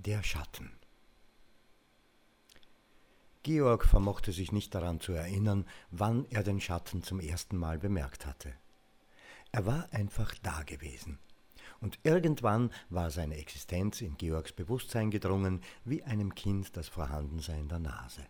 Der Schatten. Georg vermochte sich nicht daran zu erinnern, wann er den Schatten zum ersten Mal bemerkt hatte. Er war einfach da gewesen. Und irgendwann war seine Existenz in Georgs Bewusstsein gedrungen, wie einem Kind das Vorhandensein der Nase.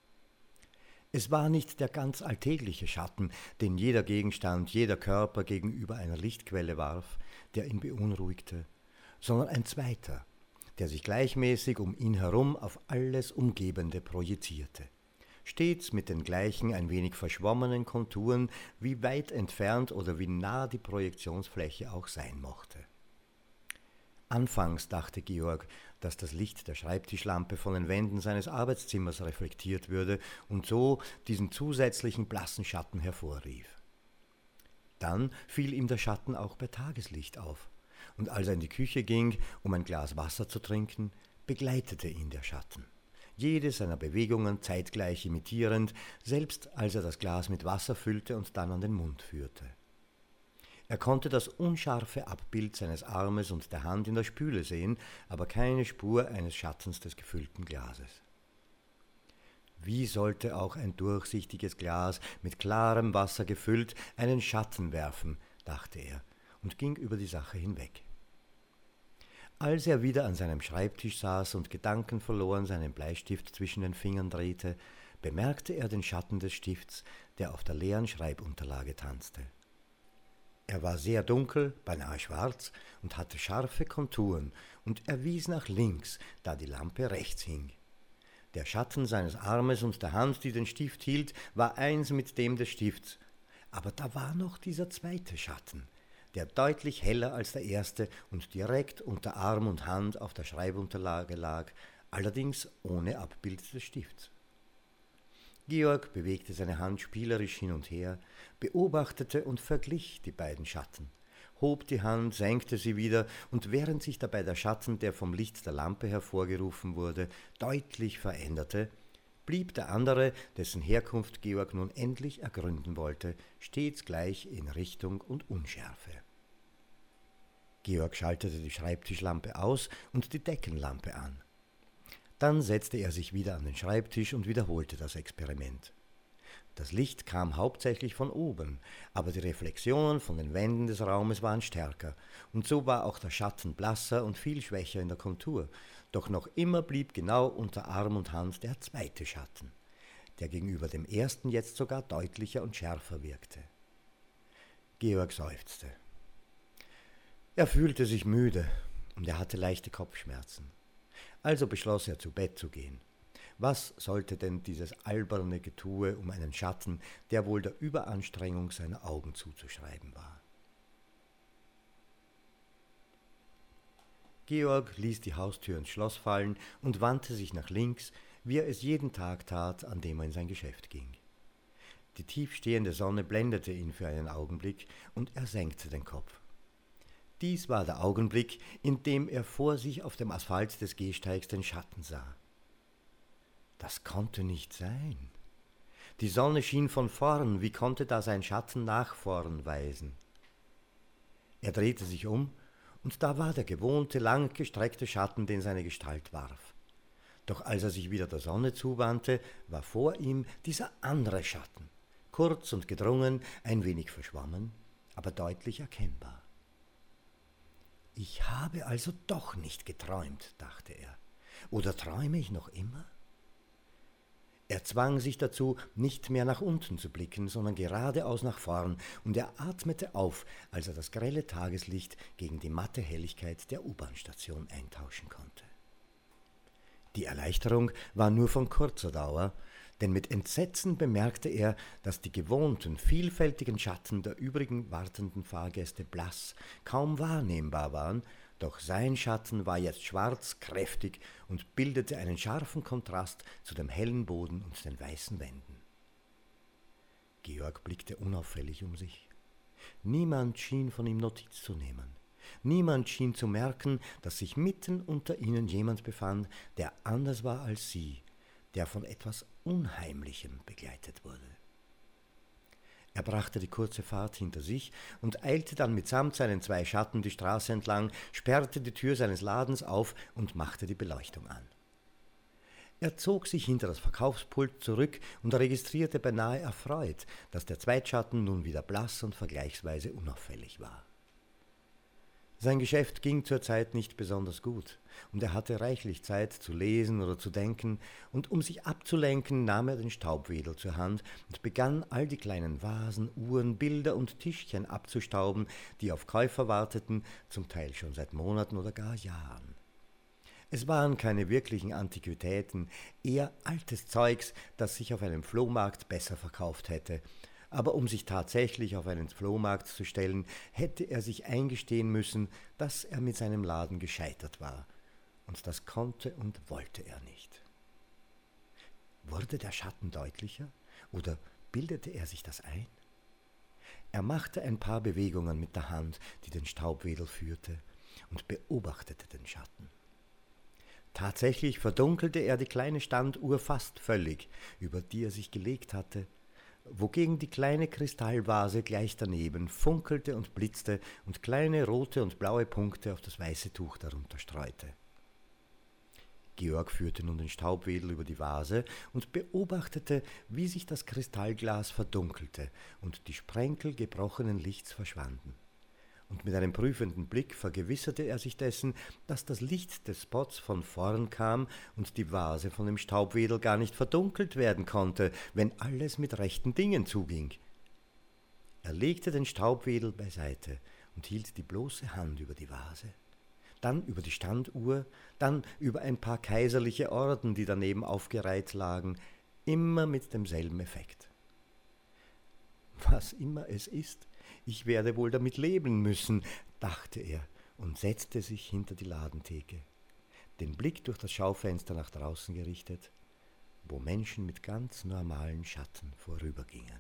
Es war nicht der ganz alltägliche Schatten, den jeder Gegenstand, jeder Körper gegenüber einer Lichtquelle warf, der ihn beunruhigte, sondern ein zweiter, der sich gleichmäßig um ihn herum auf alles Umgebende projizierte. Stets mit den gleichen, ein wenig verschwommenen Konturen, wie weit entfernt oder wie nah die Projektionsfläche auch sein mochte. Anfangs dachte Georg, dass das Licht der Schreibtischlampe von den Wänden seines Arbeitszimmers reflektiert würde und so diesen zusätzlichen blassen Schatten hervorrief. Dann fiel ihm der Schatten auch bei Tageslicht auf, und als er in die Küche ging, um ein Glas Wasser zu trinken, begleitete ihn der Schatten, jede seiner Bewegungen zeitgleich imitierend, selbst als er das Glas mit Wasser füllte und dann an den Mund führte. Er konnte das unscharfe Abbild seines Armes und der Hand in der Spüle sehen, aber keine Spur eines Schattens des gefüllten Glases. Wie sollte auch ein durchsichtiges Glas mit klarem Wasser gefüllt einen Schatten werfen, dachte er und ging über die Sache hinweg. Als er wieder an seinem Schreibtisch saß und gedankenverloren seinen Bleistift zwischen den Fingern drehte, bemerkte er den Schatten des Stifts, der auf der leeren Schreibunterlage tanzte. Er war sehr dunkel, beinahe schwarz und hatte scharfe Konturen, und er wies nach links, da die Lampe rechts hing. Der Schatten seines Armes und der Hand, die den Stift hielt, war eins mit dem des Stifts, aber da war noch dieser zweite Schatten, der deutlich heller als der erste und direkt unter Arm und Hand auf der Schreibunterlage lag, allerdings ohne Abbild des Stifts. Georg bewegte seine Hand spielerisch hin und her, beobachtete und verglich die beiden Schatten, hob die Hand, senkte sie wieder, und während sich dabei der Schatten, der vom Licht der Lampe hervorgerufen wurde, deutlich veränderte, blieb der andere, dessen Herkunft Georg nun endlich ergründen wollte, stets gleich in Richtung und Unschärfe. Georg schaltete die Schreibtischlampe aus und die Deckenlampe an. Dann setzte er sich wieder an den Schreibtisch und wiederholte das Experiment. Das Licht kam hauptsächlich von oben, aber die Reflexionen von den Wänden des Raumes waren stärker, und so war auch der Schatten blasser und viel schwächer in der Kontur, doch noch immer blieb genau unter Arm und Hand der zweite Schatten, der gegenüber dem ersten jetzt sogar deutlicher und schärfer wirkte. Georg seufzte. Er fühlte sich müde und er hatte leichte Kopfschmerzen. Also beschloss er, zu Bett zu gehen. Was sollte denn dieses alberne Getue um einen Schatten, der wohl der Überanstrengung seiner Augen zuzuschreiben war? Georg ließ die Haustür ins Schloss fallen und wandte sich nach links, wie er es jeden Tag tat, an dem er in sein Geschäft ging. Die tiefstehende Sonne blendete ihn für einen Augenblick und er senkte den Kopf. Dies war der Augenblick, in dem er vor sich auf dem Asphalt des Gehsteigs den Schatten sah. Das konnte nicht sein. Die Sonne schien von vorn, wie konnte da sein Schatten nach vorn weisen? Er drehte sich um, und da war der gewohnte, langgestreckte Schatten, den seine Gestalt warf. Doch als er sich wieder der Sonne zuwandte, war vor ihm dieser andere Schatten, kurz und gedrungen, ein wenig verschwommen, aber deutlich erkennbar. »Ich habe also doch nicht geträumt«, dachte er. »Oder träume ich noch immer?« Er zwang sich dazu, nicht mehr nach unten zu blicken, sondern geradeaus nach vorn, und er atmete auf, als er das grelle Tageslicht gegen die matte Helligkeit der U-Bahn-Station eintauschen konnte. Die Erleichterung war nur von kurzer Dauer, denn mit Entsetzen bemerkte er, dass die gewohnten, vielfältigen Schatten der übrigen wartenden Fahrgäste blass, kaum wahrnehmbar waren, doch sein Schatten war jetzt schwarz, kräftig und bildete einen scharfen Kontrast zu dem hellen Boden und den weißen Wänden. Georg blickte unauffällig um sich. Niemand schien von ihm Notiz zu nehmen. Niemand schien zu merken, dass sich mitten unter ihnen jemand befand, der anders war als sie, der von etwas Unheimlichem begleitet wurde. Er brachte die kurze Fahrt hinter sich und eilte dann mitsamt seinen 2 Schatten die Straße entlang, sperrte die Tür seines Ladens auf und machte die Beleuchtung an. Er zog sich hinter das Verkaufspult zurück und registrierte beinahe erfreut, dass der Zweitschatten nun wieder blass und vergleichsweise unauffällig war. Sein Geschäft ging zur Zeit nicht besonders gut, und er hatte reichlich Zeit zu lesen oder zu denken, und um sich abzulenken, nahm er den Staubwedel zur Hand und begann, all die kleinen Vasen, Uhren, Bilder und Tischchen abzustauben, die auf Käufer warteten, zum Teil schon seit Monaten oder gar Jahren. Es waren keine wirklichen Antiquitäten, eher altes Zeugs, das sich auf einem Flohmarkt besser verkauft hätte. Aber um sich tatsächlich auf einen Flohmarkt zu stellen, hätte er sich eingestehen müssen, dass er mit seinem Laden gescheitert war. Und das konnte und wollte er nicht. Wurde der Schatten deutlicher oder bildete er sich das ein? Er machte ein paar Bewegungen mit der Hand, die den Staubwedel führte, und beobachtete den Schatten. Tatsächlich verdunkelte er die kleine Standuhr fast völlig, über die er sich gelegt hatte, wogegen die kleine Kristallvase gleich daneben funkelte und blitzte und kleine rote und blaue Punkte auf das weiße Tuch darunter streute. Georg führte nun den Staubwedel über die Vase und beobachtete, wie sich das Kristallglas verdunkelte und die Sprenkel gebrochenen Lichts verschwanden. Und mit einem prüfenden Blick vergewisserte er sich dessen, dass das Licht des Spots von vorn kam und die Vase von dem Staubwedel gar nicht verdunkelt werden konnte, wenn alles mit rechten Dingen zuging. Er legte den Staubwedel beiseite und hielt die bloße Hand über die Vase, dann über die Standuhr, dann über ein paar kaiserliche Orden, die daneben aufgereiht lagen, immer mit demselben Effekt. Was immer es ist, ich werde wohl damit leben müssen, dachte er und setzte sich hinter die Ladentheke, den Blick durch das Schaufenster nach draußen gerichtet, wo Menschen mit ganz normalen Schatten vorübergingen.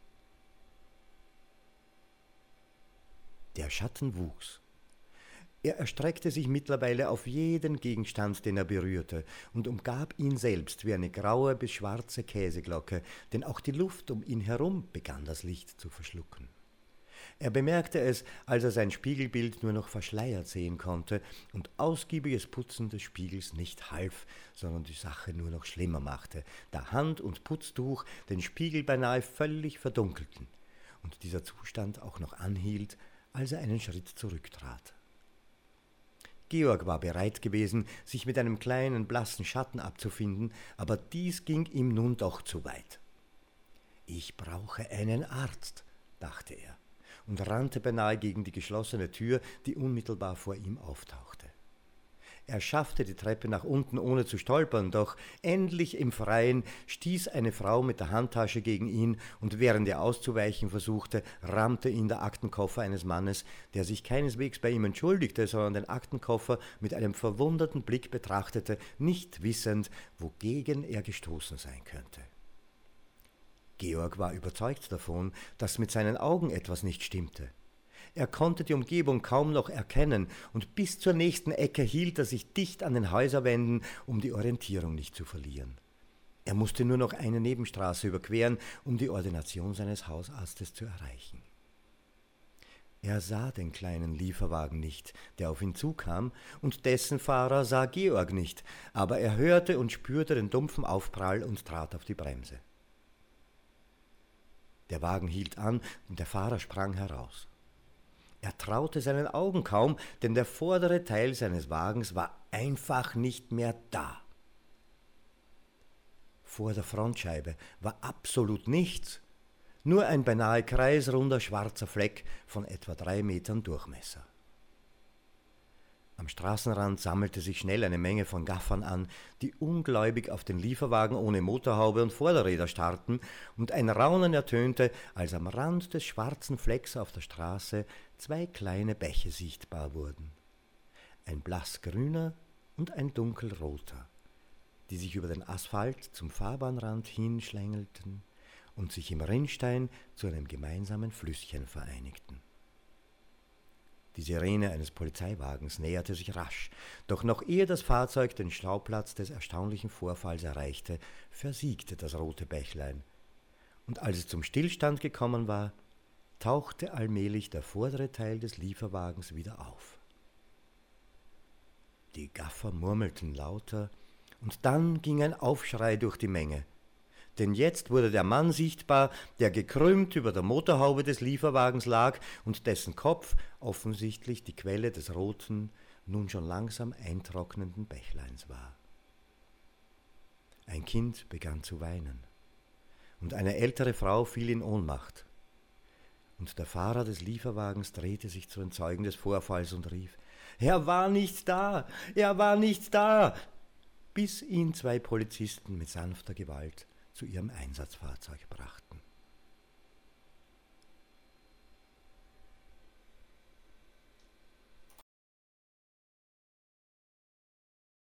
Der Schatten wuchs. Er erstreckte sich mittlerweile auf jeden Gegenstand, den er berührte, und umgab ihn selbst wie eine graue bis schwarze Käseglocke, denn auch die Luft um ihn herum begann das Licht zu verschlucken. Er bemerkte es, als er sein Spiegelbild nur noch verschleiert sehen konnte und ausgiebiges Putzen des Spiegels nicht half, sondern die Sache nur noch schlimmer machte, da Hand und Putztuch den Spiegel beinahe völlig verdunkelten und dieser Zustand auch noch anhielt, als er einen Schritt zurücktrat. Georg war bereit gewesen, sich mit einem kleinen, blassen Schatten abzufinden, aber dies ging ihm nun doch zu weit. »Ich brauche einen Arzt«, dachte er und rannte beinahe gegen die geschlossene Tür, die unmittelbar vor ihm auftauchte. Er schaffte die Treppe nach unten, ohne zu stolpern, doch endlich im Freien stieß eine Frau mit der Handtasche gegen ihn, und während er auszuweichen versuchte, rammte ihn der Aktenkoffer eines Mannes, der sich keineswegs bei ihm entschuldigte, sondern den Aktenkoffer mit einem verwunderten Blick betrachtete, nicht wissend, wogegen er gestoßen sein könnte. Georg war überzeugt davon, dass mit seinen Augen etwas nicht stimmte. Er konnte die Umgebung kaum noch erkennen, und bis zur nächsten Ecke hielt er sich dicht an den Häuserwänden, um die Orientierung nicht zu verlieren. Er musste nur noch eine Nebenstraße überqueren, um die Ordination seines Hausarztes zu erreichen. Er sah den kleinen Lieferwagen nicht, der auf ihn zukam, und dessen Fahrer sah Georg nicht, aber er hörte und spürte den dumpfen Aufprall und trat auf die Bremse. Der Wagen hielt an und der Fahrer sprang heraus. Er traute seinen Augen kaum, denn der vordere Teil seines Wagens war einfach nicht mehr da. Vor der Frontscheibe war absolut nichts, nur ein beinahe kreisrunder schwarzer Fleck von etwa 3 Metern Durchmesser. Am Straßenrand sammelte sich schnell eine Menge von Gaffern an, die ungläubig auf den Lieferwagen ohne Motorhaube und Vorderräder starrten, und ein Raunen ertönte, als am Rand des schwarzen Flecks auf der Straße 2 kleine Bäche sichtbar wurden. Ein blassgrüner und ein dunkelroter, die sich über den Asphalt zum Fahrbahnrand hinschlängelten und sich im Rinnstein zu einem gemeinsamen Flüsschen vereinigten. Die Sirene eines Polizeiwagens näherte sich rasch, doch noch ehe das Fahrzeug den Schauplatz des erstaunlichen Vorfalls erreichte, versiegte das rote Bächlein. und als es zum Stillstand gekommen war, tauchte allmählich der vordere Teil des Lieferwagens wieder auf. Die Gaffer murmelten lauter, und dann ging ein Aufschrei durch die Menge. Denn jetzt wurde der Mann sichtbar, der gekrümmt über der Motorhaube des Lieferwagens lag und dessen Kopf offensichtlich die Quelle des roten, nun schon langsam eintrocknenden Bächleins war. Ein Kind begann zu weinen, und eine ältere Frau fiel in Ohnmacht. Und der Fahrer des Lieferwagens drehte sich zu den Zeugen des Vorfalls und rief: »Er war nicht da! Er war nicht da!«, bis ihn 2 Polizisten mit sanfter Gewalt zu ihrem Einsatzfahrzeug brachten.